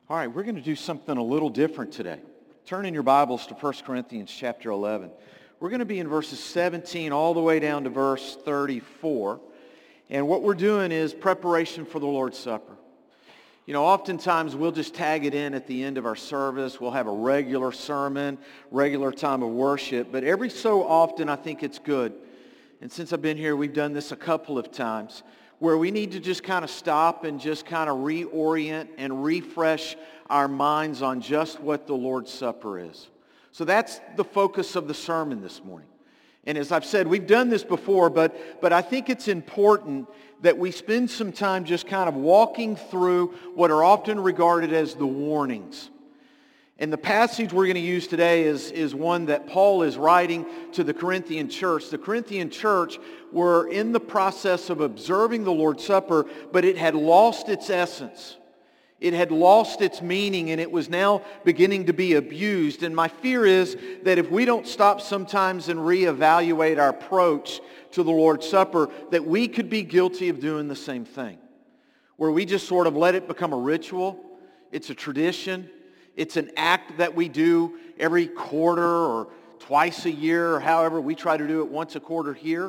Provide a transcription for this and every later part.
All right, we're going to do something a little different today. Turn in your Bibles to 1 Corinthians chapter 11. We're going to be in verses 17 all the way down to verse 34. And what we're doing is preparation for the Lord's Supper. You know, oftentimes we'll just tag it in at the end of our service. We'll have a regular sermon, regular time of worship. But every so often I think it's good. And since I've been here, we've done this a couple of times, where we need to just kind of stop and just kind of reorient and refresh our minds on just what the Lord's Supper is. So that's the focus of the sermon this morning. And as I've said, we've done this before, but I think it's important that we spend some time just kind of walking through what are often regarded as the warnings. And the passage we're going to use today is one that Paul is writing to the Corinthian church. The Corinthian church were in the process of observing the Lord's Supper, but it had lost its essence. It had lost its meaning, and it was now beginning to be abused. And my fear is that if we don't stop sometimes and reevaluate our approach to the Lord's Supper, that we could be guilty of doing the same thing, where we just sort of let it become a ritual. It's a tradition. It's an act that we do every quarter or twice a year, or however we try to do it once a quarter here.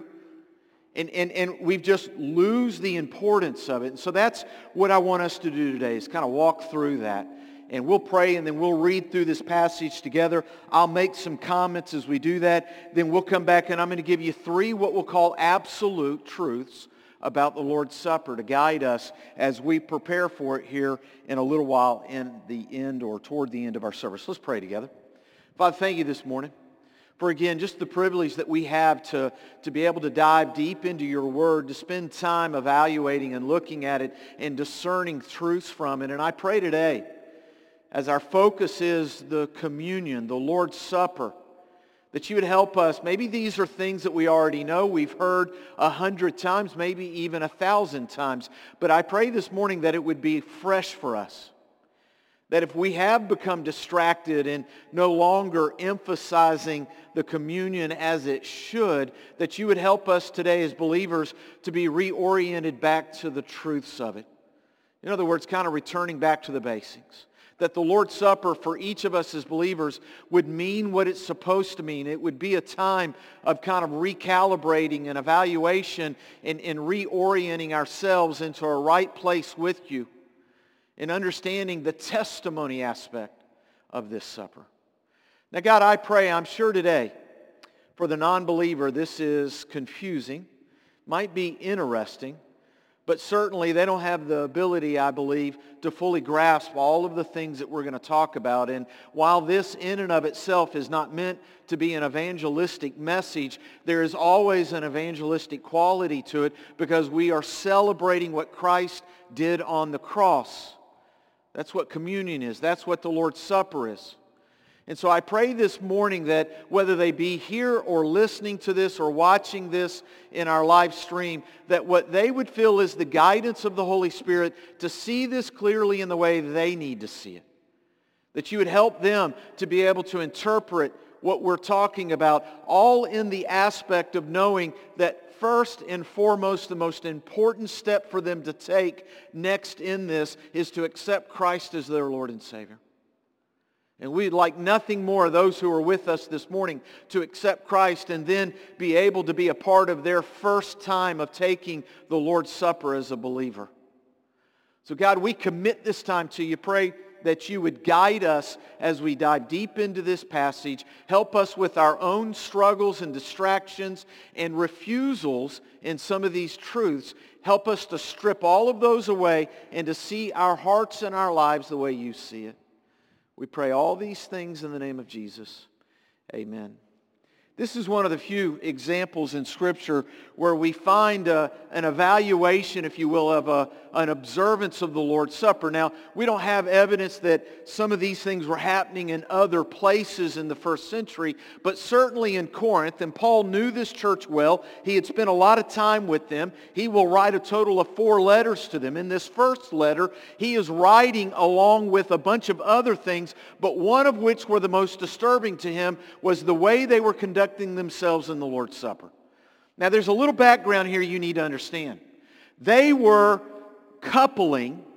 And we just lose the importance of it. And so that's what I want us to do today, is kind of walk through that. And we'll pray, and then we'll read through this passage together. I'll make some comments as we do that. Then we'll come back, and I'm going to give you three what we'll call absolute truths about the Lord's Supper to guide us as we prepare for it here in a little while in the end or toward the end of our service. Let's pray together. Father, thank you this morning for, again, just the privilege that we have to be able to dive deep into your word, to spend time evaluating and looking at it and discerning truths from it. And I pray today, as our focus is the communion, the Lord's Supper, that you would help us. Maybe these are things that we already know. We've heard 100 times, maybe even 1,000 times. But I pray this morning that it would be fresh for us. That if we have become distracted and no longer emphasizing the communion as it should, that you would help us today as believers to be reoriented back to the truths of it. In other words, kind of returning back to the basics. That the Lord's Supper for each of us as believers would mean what it's supposed to mean. It would be a time of kind of recalibrating and evaluation and reorienting ourselves into a right place with you and understanding the testimony aspect of this supper. Now, God, I pray, I'm sure today, for the non-believer, this is confusing, might be interesting, but certainly they don't have the ability, I believe, to fully grasp all of the things that we're going to talk about. And while this in and of itself is not meant to be an evangelistic message, there is always an evangelistic quality to it because we are celebrating what Christ did on the cross. That's what communion is. That's what the Lord's Supper is. And so I pray this morning that whether they be here or listening to this or watching this in our live stream, that what they would feel is the guidance of the Holy Spirit to see this clearly in the way they need to see it. That you would help them to be able to interpret what we're talking about, all in the aspect of knowing that first and foremost, the most important step for them to take next in this is to accept Christ as their Lord and Savior. And we'd like nothing more, those who are with us this morning, to accept Christ and then be able to be a part of their first time of taking the Lord's Supper as a believer. So God, we commit this time to you. Pray that you would guide us as we dive deep into this passage. Help us with our own struggles and distractions and refusals in some of these truths. Help us to strip all of those away and to see our hearts and our lives the way you see it. We pray all these things in the name of Jesus. Amen. This is one of the few examples in Scripture where we find an evaluation, if you will, of an observance of the Lord's Supper. Now, we don't have evidence that some of these things were happening in other places in the first century, but certainly in Corinth, and Paul knew this church well. He had spent a lot of time with them. He will write a total of 4 letters to them. In this first letter, he is writing along with a bunch of other things, but one of which were the most disturbing to him was the way they were conducting themselves in the Lord's Supper. Now, there's a little background here you need to understand. They were coupling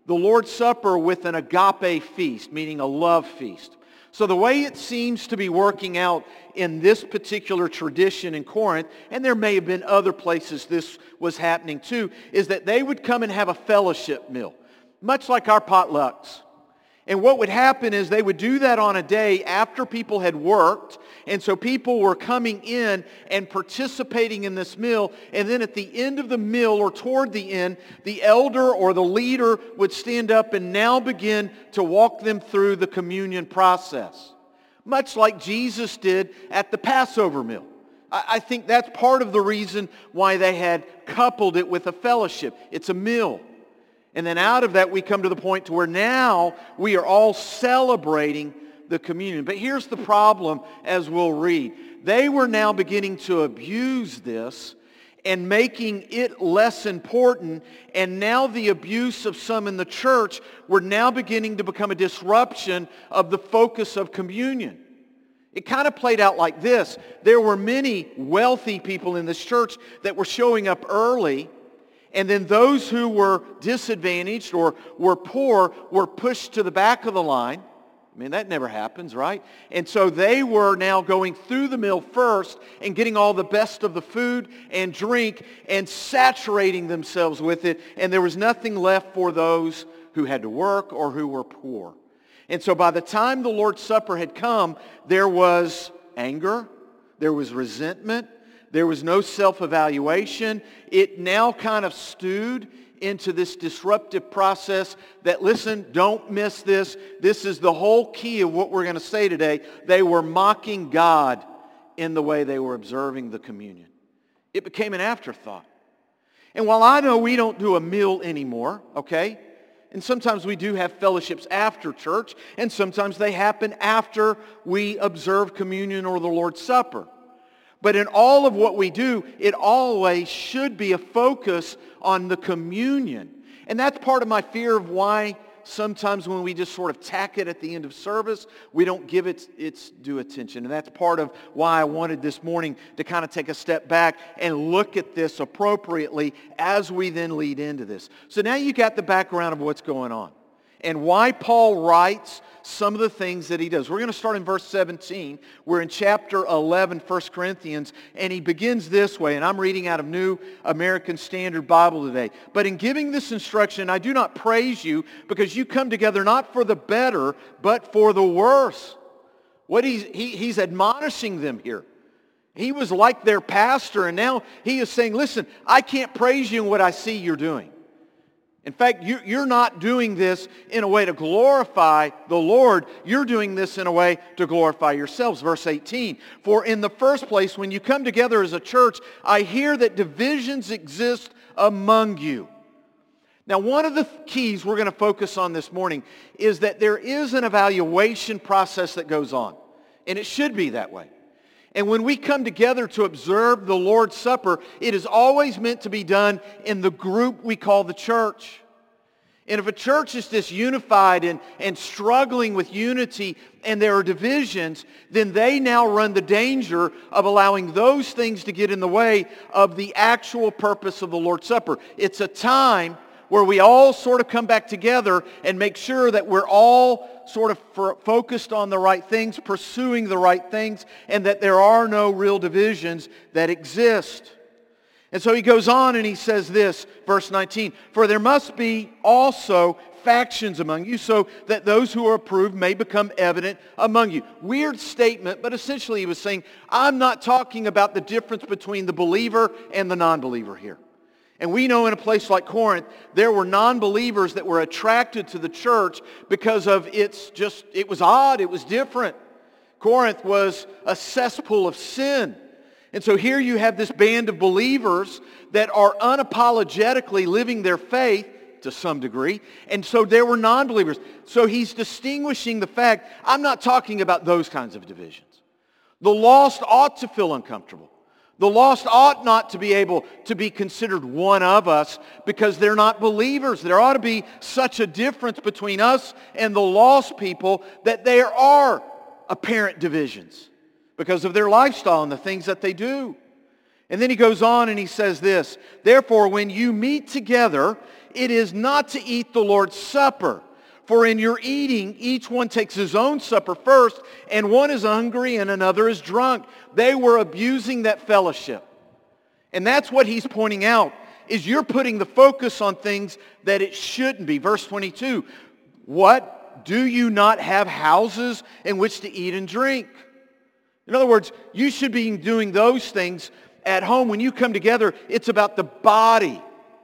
the Lord's Supper with an agape feast, meaning a love feast. So the way it seems to be working out in this particular tradition in Corinth, and there may have been other places this was happening too, is that they would come and have a fellowship meal, much like our potlucks. And what would happen is they would do that on a day after people had worked, and so people were coming in and participating in this meal, and then at the end of the meal or toward the end, the elder or the leader would stand up and now begin to walk them through the communion process, much like Jesus did at the Passover meal. I think that's part of the reason why they had coupled it with a fellowship. It's a meal. And then out of that, we come to the point to where now we are all celebrating the communion. But here's the problem, as we'll read. They were now beginning to abuse this and making it less important. And now the abuse of some in the church were now beginning to become a disruption of the focus of communion. It kind of played out like this. There were many wealthy people in this church that were showing up early, and then those who were disadvantaged or were poor were pushed to the back of the line. I mean, that never happens, right? And so they were now going through the meal first and getting all the best of the food and drink and saturating themselves with it. And there was nothing left for those who had to work or who were poor. And so by the time the Lord's Supper had come, there was anger, there was resentment, there was no self-evaluation. It now kind of stewed into this disruptive process that, listen, don't miss this. This is the whole key of what we're going to say today. They were mocking God in the way they were observing the communion. It became an afterthought. And while I know we don't do a meal anymore, okay, and sometimes we do have fellowships after church, and sometimes they happen after we observe communion or the Lord's Supper. But in all of what we do, it always should be a focus on the communion. And that's part of my fear of why sometimes when we just sort of tack it at the end of service, we don't give it its due attention. And that's part of why I wanted this morning to kind of take a step back and look at this appropriately as we then lead into this. So now you got the background of what's going on and why Paul writes some of the things that he does. We're going to start in verse 17. We're in chapter 11, 1 Corinthians, and he begins this way, and I'm reading out of New American Standard Bible today. But in giving this instruction, I do not praise you because you come together not for the better, but for the worse. What he's admonishing them here. He was like their pastor, and now he is saying, listen, I can't praise you in what I see you're doing. In fact, you're not doing this in a way to glorify the Lord. You're doing this in a way to glorify yourselves. Verse 18, for in the first place, when you come together as a church, I hear that divisions exist among you. Now, one of the keys we're going to focus on this morning is that there is an evaluation process that goes on. And it should be that way. And when we come together to observe the Lord's Supper, it is always meant to be done in the group we call the church. And if a church is disunified and struggling with unity and there are divisions, then they now run the danger of allowing those things to get in the way of the actual purpose of the Lord's Supper. It's a time where we all sort of come back together and make sure that we're all sort of focused on the right things, pursuing the right things, and that there are no real divisions that exist. And so he goes on and he says this, verse 19, for there must be also factions among you so that those who are approved may become evident among you. Weird statement, but essentially he was saying, I'm not talking about the difference between the believer and the non-believer here. And we know in a place like Corinth, there were non-believers that were attracted to the church because of it was odd, it was different. Corinth was a cesspool of sin. And so here you have this band of believers that are unapologetically living their faith to some degree. And so there were non-believers. So he's distinguishing the fact, I'm not talking about those kinds of divisions. The lost ought to feel uncomfortable. The lost ought not to be able to be considered one of us because they're not believers. There ought to be such a difference between us and the lost people that there are apparent divisions because of their lifestyle and the things that they do. And then he goes on and he says this, therefore when you meet together, it is not to eat the Lord's Supper. For in your eating, each one takes his own supper first, and one is hungry and another is drunk. They were abusing that fellowship. And that's what he's pointing out, is you're putting the focus on things that it shouldn't be. Verse 22, what? Do you not have houses in which to eat and drink? In other words, you should be doing those things at home. When you come together, it's about the body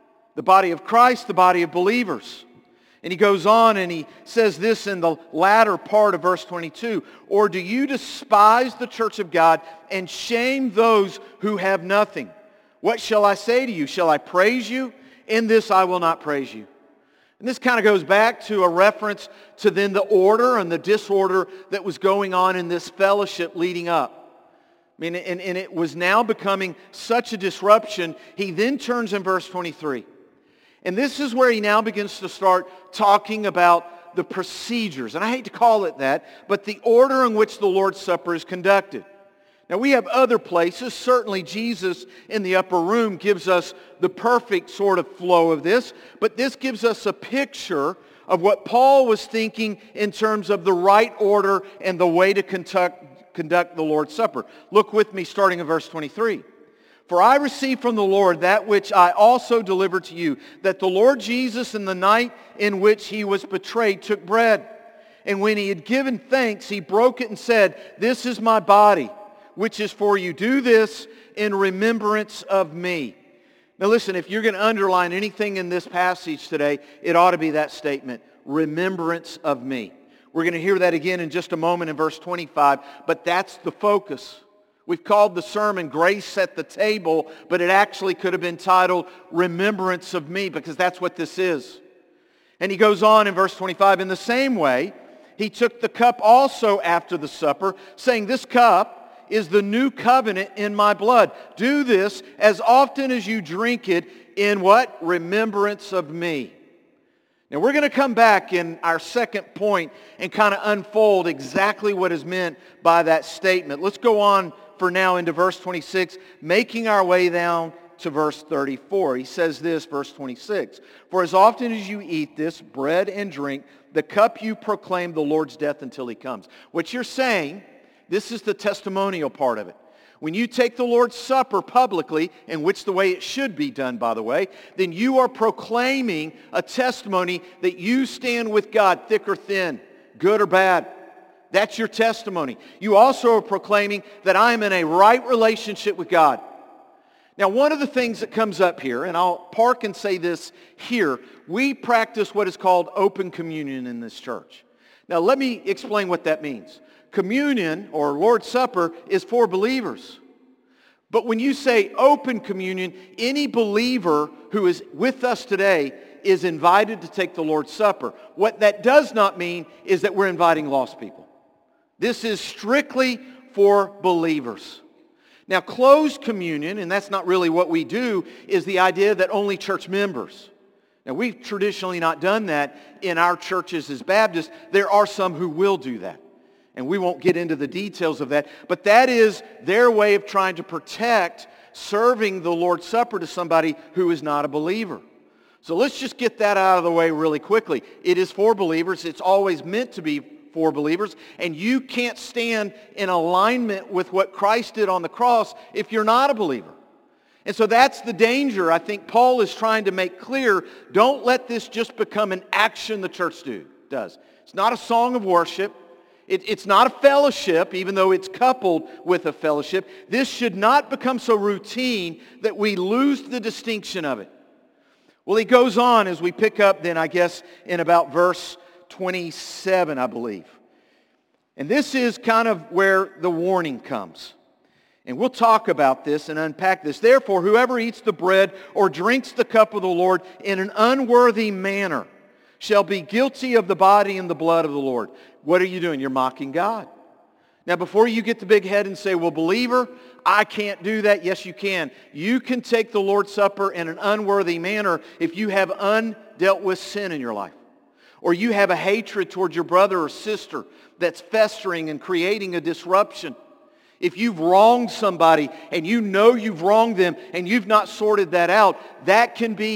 of Christ, the body of believers. And he goes on and he says this in the latter part of verse 22. Or do you despise the church of God and shame those who have nothing? What shall I say to you? Shall I praise you? In this I will not praise you. And this kind of goes back to a reference to then the order and the disorder that was going on in this fellowship leading up. I mean, and it was now becoming such a disruption. He then turns in verse 23. And this is where he now begins to start talking about the procedures. And I hate to call it that, but the order in which the Lord's Supper is conducted. Now we have other places. Certainly Jesus in the upper room gives us the perfect sort of flow of this. But this gives us a picture of what Paul was thinking in terms of the right order and the way to conduct the Lord's Supper. Look with me starting in verse 23. For I received from the Lord that which I also delivered to you, that the Lord Jesus in the night in which he was betrayed took bread. And when he had given thanks, he broke it and said, this is my body, which is for you. Do this in remembrance of me. Now listen, if you're going to underline anything in this passage today, it ought to be that statement, remembrance of me. We're going to hear that again in just a moment in verse 25, but that's the focus. We've called the sermon Grace at the Table, but it actually could have been titled Remembrance of Me, because that's what this is. And he goes on in verse 25, in the same way, he took the cup also after the supper, saying, this cup is the new covenant in my blood. Do this as often as you drink it in what? Remembrance of me. Now we're going to come back in our second point and kind of unfold exactly what is meant by that statement. Let's go on for now into verse 26, making our way down to verse 34. He says this, verse 26, for as often as you eat this bread and drink, the cup you proclaim the Lord's death until he comes. What you're saying, this is the testimonial part of it. When you take the Lord's Supper publicly, in which the way it should be done, by the way, then you are proclaiming a testimony that you stand with God, thick or thin, good or bad. That's your testimony. You also are proclaiming that I am in a right relationship with God. Now, one of the things that comes up here, and I'll park and say this here, we practice what is called open communion in this church. Now, let me explain what that means. Communion, or Lord's Supper, is for believers. But when you say open communion, any believer who is with us today is invited to take the Lord's Supper. What that does not mean is that we're inviting lost people. This is strictly for believers. Now, closed communion, and that's not really what we do, is the idea that only church members. Now, we've traditionally not done that in our churches as Baptists. There are some who will do that. And we won't get into the details of that. But that is their way of trying to protect serving the Lord's Supper to somebody who is not a believer. So let's just get that out of the way really quickly. It is for believers. It's always meant to be for believers. And you can't stand in alignment with what Christ did on the cross if you're not a believer. And so that's the danger I think Paul is trying to make clear. Don't let this just become an action the church does. It's not a song of worship. It's not a fellowship, even though it's coupled with a fellowship. This should not become so routine that we lose the distinction of it. Well, he goes on as we pick up then, I guess, in about verse 27, I believe. And this is kind of where the warning comes. And we'll talk about this and unpack this. Therefore, whoever eats the bread or drinks the cup of the Lord in an unworthy manner shall be guilty of the body and the blood of the Lord. What are you doing? You're mocking God. Now, before you get the big head and say, well, believer, I can't do that. Yes, you can. You can take the Lord's Supper in an unworthy manner if you have undealt with sin in your life. Or you have a hatred towards your brother or sister that's festering and creating a disruption. If you've wronged somebody and you know you've wronged them and you've not sorted that out, that can be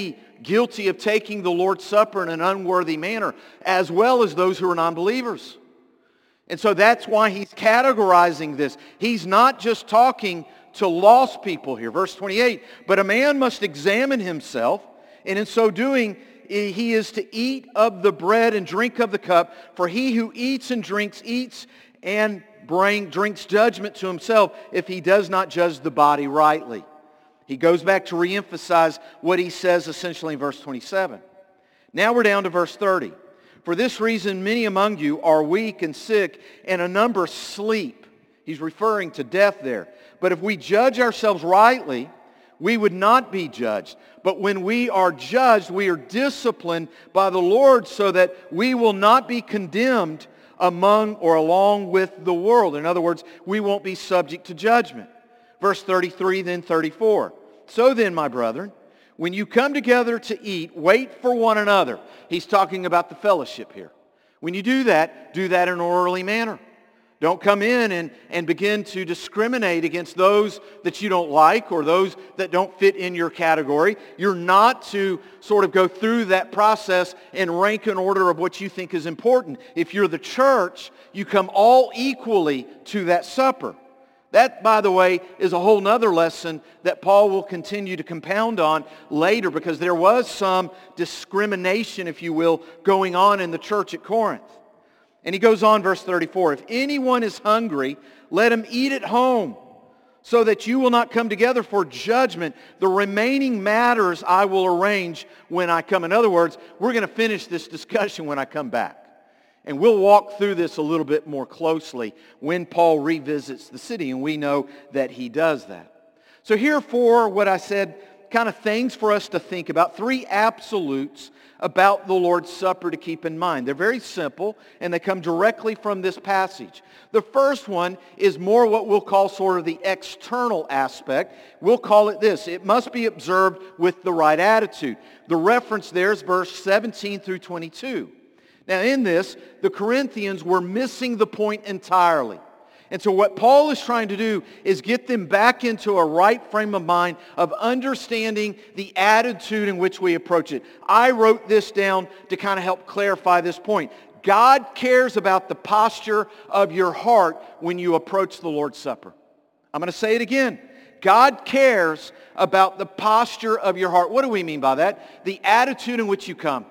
guilty of taking the Lord's Supper in an unworthy manner, as well as those who are non-believers. And so that's why he's categorizing this. He's not just talking to lost people here. Verse 28, but a man must examine himself, and in so doing, he is to eat of the bread and drink of the cup. For he who eats and drinks, eats and drinks judgment to himself if he does not judge the body rightly. He goes back to reemphasize what he says essentially in verse 27. Now we're down to verse 30. For this reason many among you are weak and sick, and a number sleep. He's referring to death there. But if we judge ourselves rightly, we would not be judged. But when we are judged, we are disciplined by the Lord so that we will not be condemned among or along with the world. In other words, we won't be subject to judgment. Verse 33, then 34. So then, my brethren, when you come together to eat, wait for one another. He's talking about the fellowship here. When you do that in an orderly manner. Don't come in and begin to discriminate against those that you don't like or those that don't fit in your category. You're not to sort of go through that process and rank an order of what you think is important. If you're the church, you come all equally to that supper. That, by the way, is a whole nother lesson that Paul will continue to compound on later, because there was some discrimination, if you will, going on in the church at Corinth. And he goes on, verse 34, if anyone is hungry, let him eat at home, so that you will not come together for judgment. The remaining matters I will arrange when I come. In other words, we're going to finish this discussion when I come back. And we'll walk through this a little bit more closely when Paul revisits the city, and we know that he does that. So here for what I said, kind of things for us to think about, three absolutes about the Lord's Supper to keep in mind. They're very simple, and they come directly from this passage. The first one is more what we'll call sort of the external aspect. We'll call it this: it must be observed with the right attitude. The reference there is verse 17 through 22. Now in this, the Corinthians were missing the point entirely. And so what Paul is trying to do is get them back into a right frame of mind of understanding the attitude in which we approach it. I wrote this down to kind of help clarify this point. God cares about the posture of your heart when you approach the Lord's Supper. I'm going to say it again. God cares about the posture of your heart. What do we mean by that? The attitude in which you come.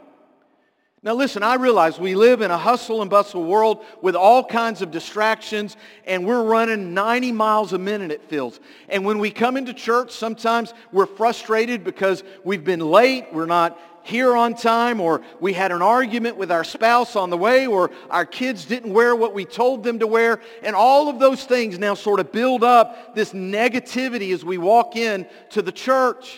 Now listen, I realize we live in a hustle and bustle world with all kinds of distractions, and we're running 90 miles a minute, it feels. And when we come into church, sometimes we're frustrated because we've been late, we're not here on time, or we had an argument with our spouse on the way, or our kids didn't wear what we told them to wear, and all of those things now sort of build up this negativity as we walk in to the church.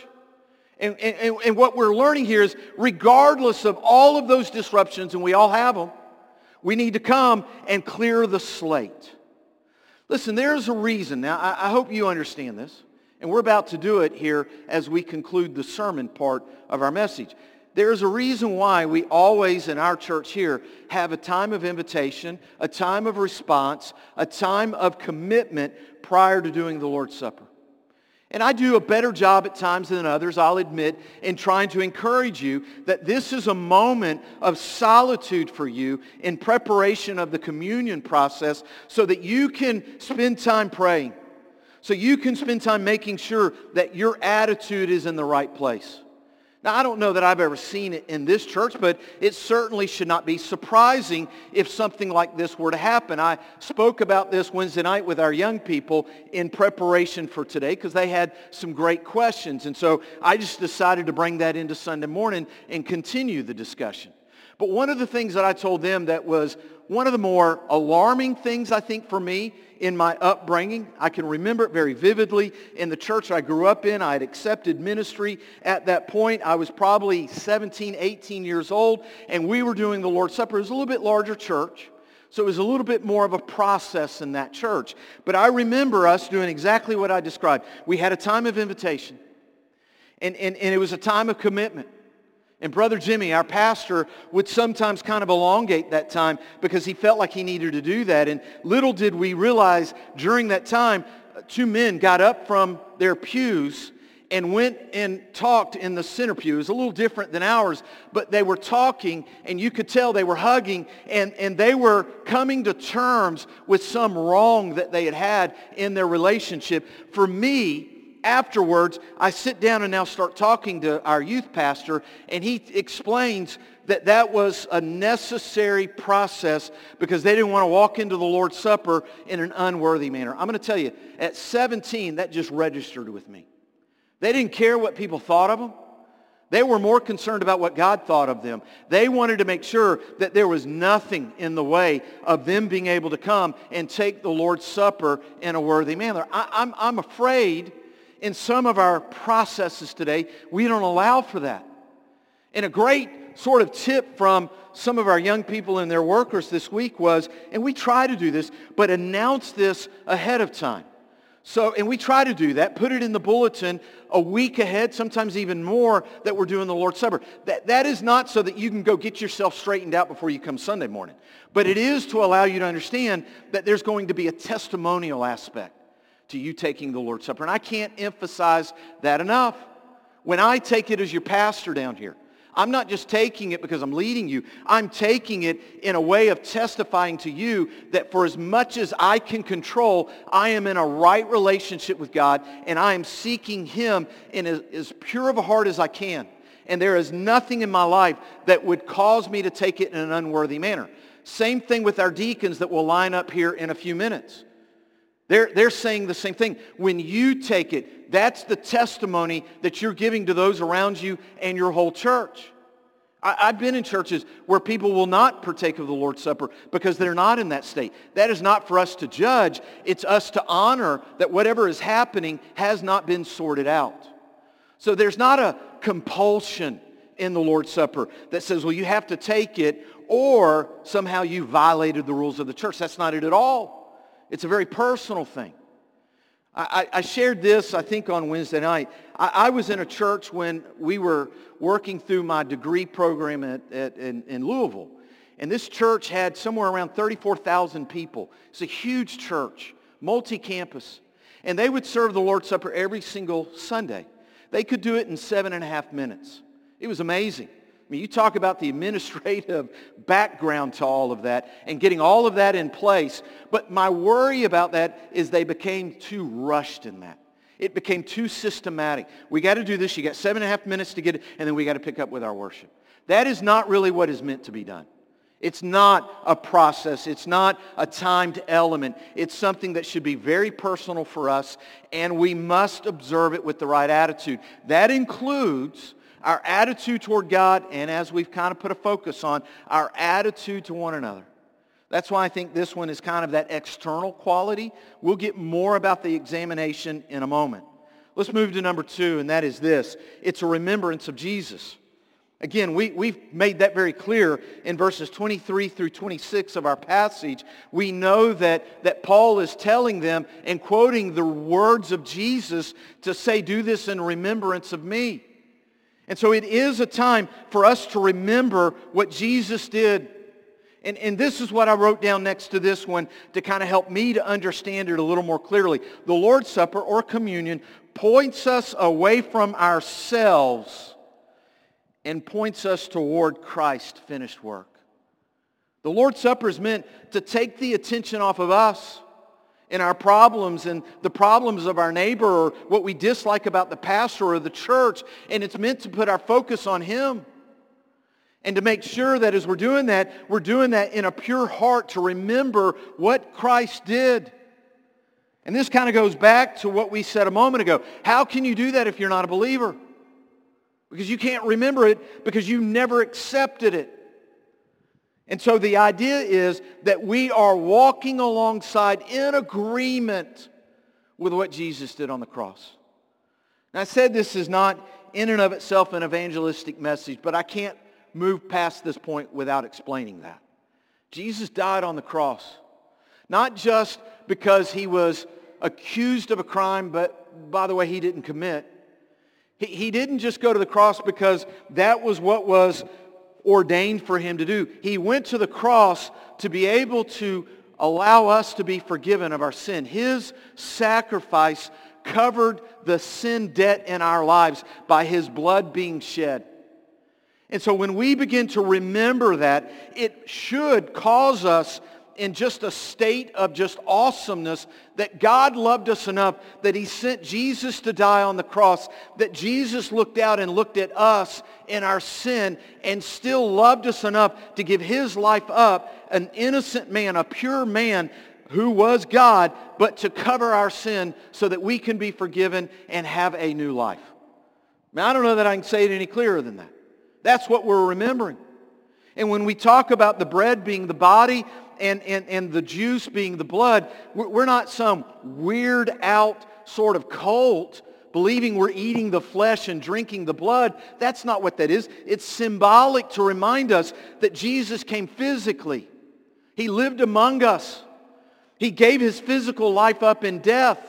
And what we're learning here is, regardless of all of those disruptions, and we all have them, we need to come and clear the slate. Listen, there's a reason. Now, I hope you understand this, and we're about to do it here as we conclude the sermon part of our message. There's a reason why we always in our church here have a time of invitation, a time of response, a time of commitment prior to doing the Lord's Supper. And I do a better job at times than others, I'll admit, in trying to encourage you that this is a moment of solitude for you in preparation of the communion process, so that you can spend time praying, so you can spend time making sure that your attitude is in the right place. Now, I don't know that I've ever seen it in this church, but it certainly should not be surprising if something like this were to happen. I spoke about this Wednesday night with our young people in preparation for today, because they had some great questions. And so I just decided to bring that into Sunday morning and continue the discussion. But one of the things that I told them that was one of the more alarming things, I think, for me in my upbringing, I can remember it very vividly. In the church I grew up in, I had accepted ministry at that point. I was probably 17, 18 years old, and we were doing the Lord's Supper. It was a little bit larger church, so it was a little bit more of a process in that church. But I remember us doing exactly what I described. We had a time of invitation, and it was a time of commitment. And Brother Jimmy, our pastor, would sometimes kind of elongate that time because he felt like he needed to do that. And little did we realize during that time, two men got up from their pews and went and talked in the center pew. It was a little different than ours, but they were talking, and you could tell they were hugging, and they were coming to terms with some wrong that they had had in their relationship. For me, afterwards, I sit down and now start talking to our youth pastor, and he explains that that was a necessary process because they didn't want to walk into the Lord's Supper in an unworthy manner. I'm going to tell you, at 17, that just registered with me. They didn't care what people thought of them. They were more concerned about what God thought of them. They wanted to make sure that there was nothing in the way of them being able to come and take the Lord's Supper in a worthy manner. I'm afraid in some of our processes today, we don't allow for that. And a great sort of tip from some of our young people and their workers this week was, and we try to do this, but announce this ahead of time. So, and we try to do that, put it in the bulletin a week ahead, sometimes even more, that we're doing the Lord's Supper. That is not so that you can go get yourself straightened out before you come Sunday morning. But it is to allow you to understand that there's going to be a testimonial aspect to you taking the Lord's Supper. And I can't emphasize that enough. When I take it as your pastor down here, I'm not just taking it because I'm leading you. I'm taking it in a way of testifying to you that for as much as I can control, I am in a right relationship with God, and I am seeking Him in as pure of a heart as I can. And there is nothing in my life that would cause me to take it in an unworthy manner. Same thing with our deacons that will line up here in a few minutes. They're saying the same thing. When you take it, that's the testimony that you're giving to those around you and your whole church. I've been in churches where people will not partake of the Lord's Supper because they're not in that state. That is not for us to judge. It's us to honor that whatever is happening has not been sorted out. So there's not a compulsion in the Lord's Supper that says, well, you have to take it or somehow you violated the rules of the church. That's not it at all. It's a very personal thing. I shared this, I think, on Wednesday night. I was in a church when we were working through my degree program in Louisville. And this church had somewhere around 34,000 people. It's a huge church, multi-campus. And they would serve the Lord's Supper every single Sunday. They could do it in 7.5 minutes. It was amazing. I mean, you talk about the administrative background to all of that and getting all of that in place. But my worry about that is they became too rushed in that. It became too systematic. We got to do this. You got 7.5 minutes to get it, and then we got to pick up with our worship. That is not really what is meant to be done. It's not a process. It's not a timed element. It's something that should be very personal for us, and we must observe it with the right attitude. That includes our attitude toward God, and as we've kind of put a focus on, our attitude to one another. That's why I think this one is kind of that external quality. We'll get more about the examination in a moment. Let's move to number 2, and that is this. It's a remembrance of Jesus. Again, we've made that very clear in verses 23 through 26 of our passage. We know that Paul is telling them and quoting the words of Jesus to say, do this in remembrance of me. And so it is a time for us to remember what Jesus did. And this is what I wrote down next to this one to kind of help me to understand it a little more clearly. The Lord's Supper or communion points us away from ourselves and points us toward Christ's finished work. The Lord's Supper is meant to take the attention off of us and our problems and the problems of our neighbor or what we dislike about the pastor or the church, and it's meant to put our focus on Him. And to make sure that as we're doing that in a pure heart to remember what Christ did. And this kind of goes back to what we said a moment ago. How can you do that if you're not a believer? Because you can't remember it because you never accepted it. And so the idea is that we are walking alongside in agreement with what Jesus did on the cross. Now I said this is not in and of itself an evangelistic message, but I can't move past this point without explaining that. Jesus died on the cross, not just because He was accused of a crime, but by the way, He didn't commit. He didn't just go to the cross because that was what was ordained for Him to do. He went to the cross to be able to allow us to be forgiven of our sin. His sacrifice covered the sin debt in our lives by His blood being shed. And so when we begin to remember that, it should cause us in just a state of just awesomeness that God loved us enough that He sent Jesus to die on the cross, that Jesus looked out and looked at us in our sin and still loved us enough to give His life up, an innocent man, a pure man who was God, but to cover our sin so that we can be forgiven and have a new life. Now, I don't know that I can say it any clearer than that. That's what we're remembering. And when we talk about the bread being the body and the juice being the blood, we're not some weird out sort of cult believing we're eating the flesh and drinking the blood. That's not what that is. It's symbolic to remind us that Jesus came physically. He lived among us. He gave His physical life up in death.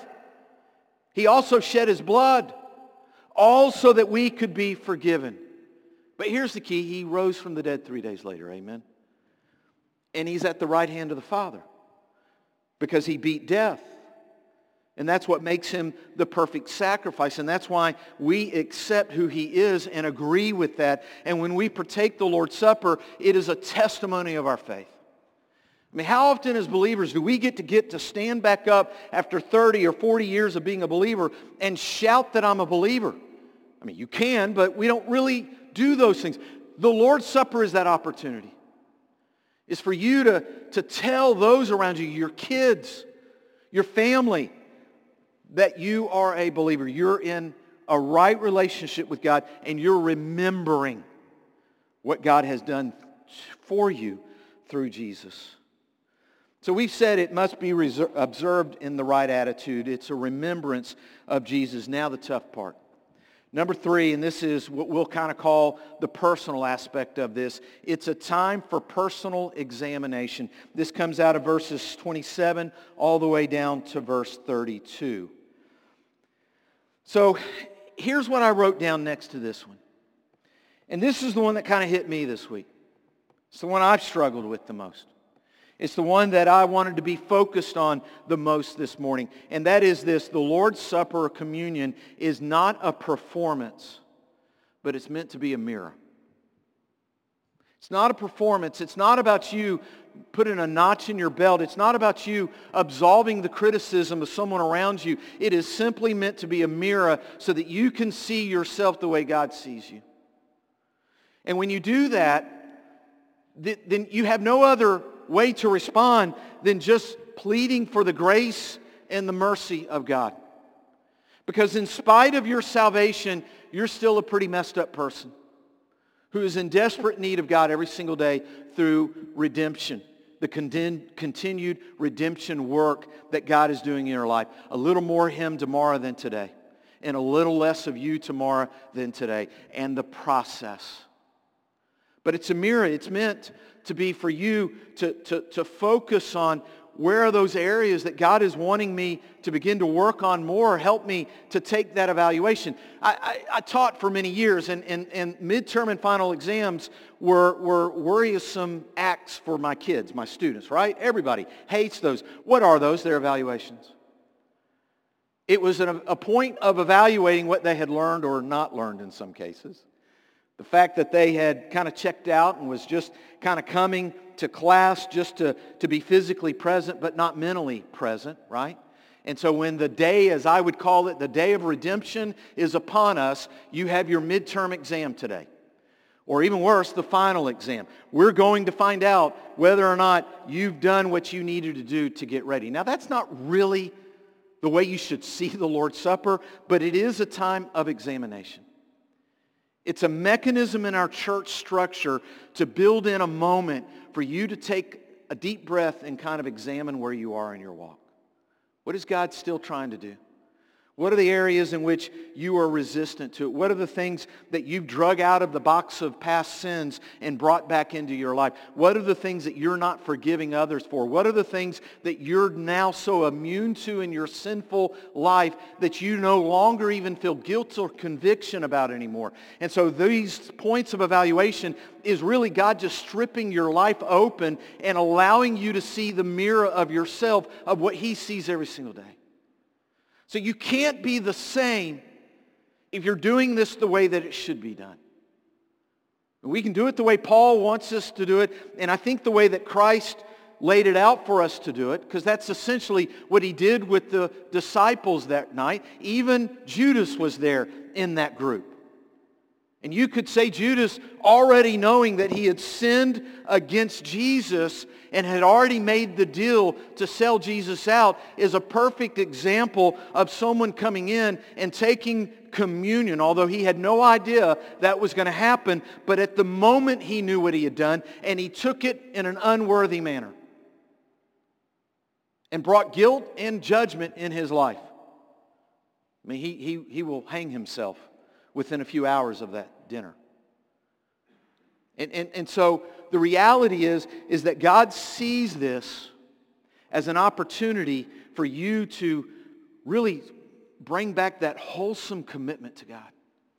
He also shed His blood, all so that we could be forgiven. But here's the key. He rose from the dead 3 days later. Amen. And He's at the right hand of the Father because He beat death. And that's what makes Him the perfect sacrifice. And that's why we accept who He is and agree with that. And when we partake the Lord's Supper, it is a testimony of our faith. I mean, how often as believers do we get to stand back up after 30 or 40 years of being a believer and shout that I'm a believer? I mean, you can, but we don't really do those things. The Lord's Supper is that opportunity. It's for you to tell those around you, your kids, your family, that you are a believer. You're in a right relationship with God, and you're remembering what God has done for you through Jesus. So we've said it must be observed in the right attitude. It's a remembrance of Jesus. Now the tough part. Number 3, and this is what we'll kind of call the personal aspect of this. It's a time for personal examination. This comes out of verses 27 all the way down to verse 32. So here's what I wrote down next to this one. And this is the one that kind of hit me this week. It's the one I've struggled with the most. It's the one that I wanted to be focused on the most this morning. And that is this: the Lord's Supper or communion is not a performance, but it's meant to be a mirror. It's not a performance. It's not about you putting a notch in your belt. It's not about you absolving the criticism of someone around you. It is simply meant to be a mirror so that you can see yourself the way God sees you. And when you do that, then you have no other way to respond than just pleading for the grace and the mercy of God. Because in spite of your salvation, you're still a pretty messed up person who is in desperate need of God every single day through redemption, the continued redemption work that God is doing in your life. A little more Him tomorrow than today, and a little less of you tomorrow than today, and the process. But it's a mirror. It's meant to be for you to focus on where are those areas that God is wanting me to begin to work on more, help me to take that evaluation. I taught for many years, and midterm and final exams were worrisome acts for my kids, my students, right? Everybody hates those. What are those? They're evaluations. It was a point of evaluating what they had learned or not learned in some cases. The fact that they had kind of checked out and was just kind of coming to class just to be physically present but not mentally present, right? And so when the day, as I would call it, the day of redemption is upon us, you have your midterm exam today. Or even worse, the final exam. We're going to find out whether or not you've done what you needed to do to get ready. Now that's not really the way you should see the Lord's Supper, but it is a time of examination. It's a mechanism in our church structure to build in a moment for you to take a deep breath and kind of examine where you are in your walk. What is God still trying to do? What are the areas in which you are resistant to it? What are the things that you've drug out of the box of past sins and brought back into your life? What are the things that you're not forgiving others for? What are the things that you're now so immune to in your sinful life that you no longer even feel guilt or conviction about anymore? And so these points of evaluation is really God just stripping your life open and allowing you to see the mirror of yourself of what He sees every single day. So you can't be the same if you're doing this the way that it should be done. We can do it the way Paul wants us to do it, and I think the way that Christ laid it out for us to do it, because that's essentially what he did with the disciples that night. Even Judas was there in that group. And you could say Judas, already knowing that he had sinned against Jesus and had already made the deal to sell Jesus out, is a perfect example of someone coming in and taking communion, although he had no idea that was going to happen. But at the moment he knew what he had done, and he took it in an unworthy manner and brought guilt and judgment in his life. I mean, he will hang himself within a few hours of that dinner. And so the reality is that God sees this as an opportunity for you to really bring back that wholesome commitment to God.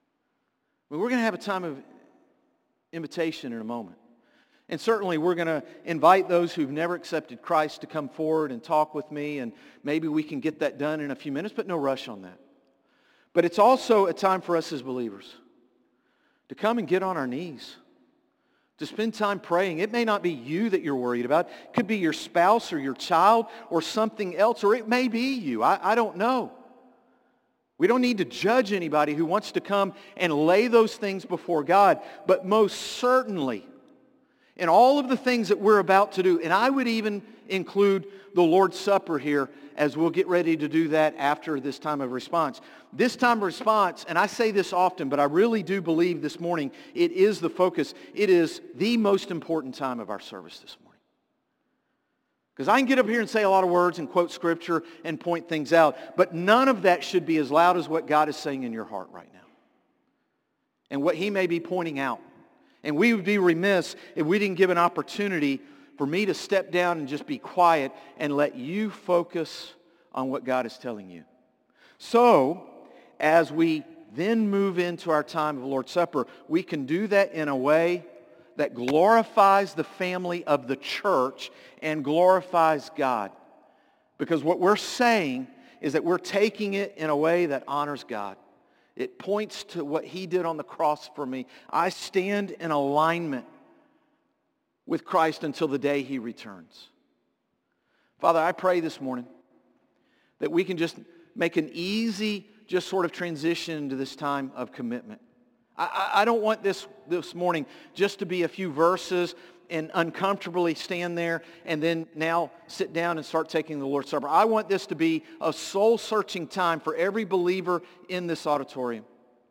I mean, we're going to have a time of invitation in a moment. And certainly we're going to invite those who've never accepted Christ to come forward and talk with me, and maybe we can get that done in a few minutes, but no rush on that. But it's also a time for us as believers to come and get on our knees, to spend time praying. It may not be you that you're worried about. It could be your spouse or your child or something else, or it may be you. I don't know. We don't need to judge anybody who wants to come and lay those things before God. But most certainly, in all of the things that we're about to do, and I would even include the Lord's Supper here as we'll get ready to do that after this time of response. This time of response, and I say this often, but I really do believe this morning it is the focus. It is the most important time of our service this morning. Because I can get up here and say a lot of words and quote Scripture and point things out, but none of that should be as loud as what God is saying in your heart right now and what He may be pointing out. And we would be remiss if we didn't give an opportunity for me to step down and just be quiet and let you focus on what God is telling you. So, as we then move into our time of Lord's Supper, we can do that in a way that glorifies the family of the church and glorifies God. Because what we're saying is that we're taking it in a way that honors God. It points to what He did on the cross for me. I stand in alignment with Christ until the day He returns. Father, I pray this morning that we can just make an easy, just sort of transition into this time of commitment. I don't want this morning just to be a few verses and uncomfortably stand there and then now sit down and start taking the Lord's Supper. I want this to be a soul-searching time for every believer in this auditorium.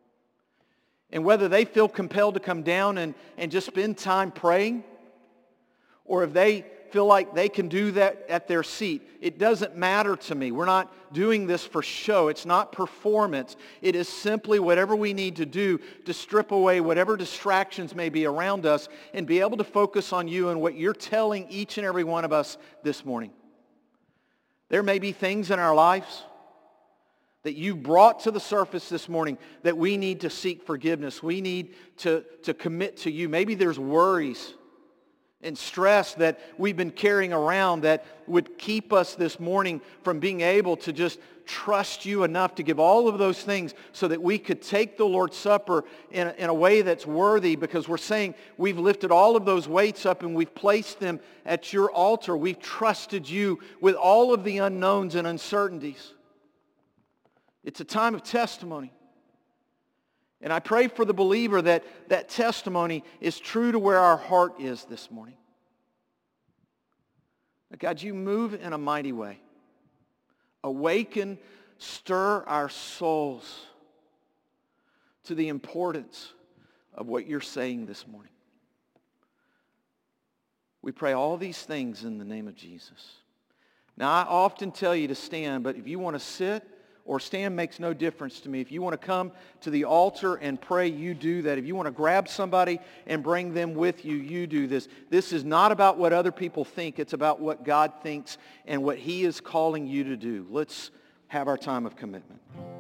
And whether they feel compelled to come down and just spend time praying, or if they feel like they can do that at their seat, it doesn't matter to me. We're not doing this for show. It's not performance. It is simply whatever we need to do to strip away whatever distractions may be around us and be able to focus on you and what you're telling each and every one of us this morning. There may be things in our lives that you brought to the surface this morning that we need to seek forgiveness. We need to commit to you. Maybe there's worries and stress that we've been carrying around that would keep us this morning from being able to just trust you enough to give all of those things so that we could take the Lord's Supper in a way that's worthy, because we're saying we've lifted all of those weights up and we've placed them at your altar. We've trusted you with all of the unknowns and uncertainties. It's a time of testimony. And I pray for the believer that that testimony is true to where our heart is this morning. God, you move in a mighty way. Awaken, stir our souls to the importance of what you're saying this morning. We pray all these things in the name of Jesus. Now, I often tell you to stand, but if you want to sit or stand, makes no difference to me. If you want to come to the altar and pray, you do that. If you want to grab somebody and bring them with you, you do this. This is not about what other people think. It's about what God thinks and what He is calling you to do. Let's have our time of commitment.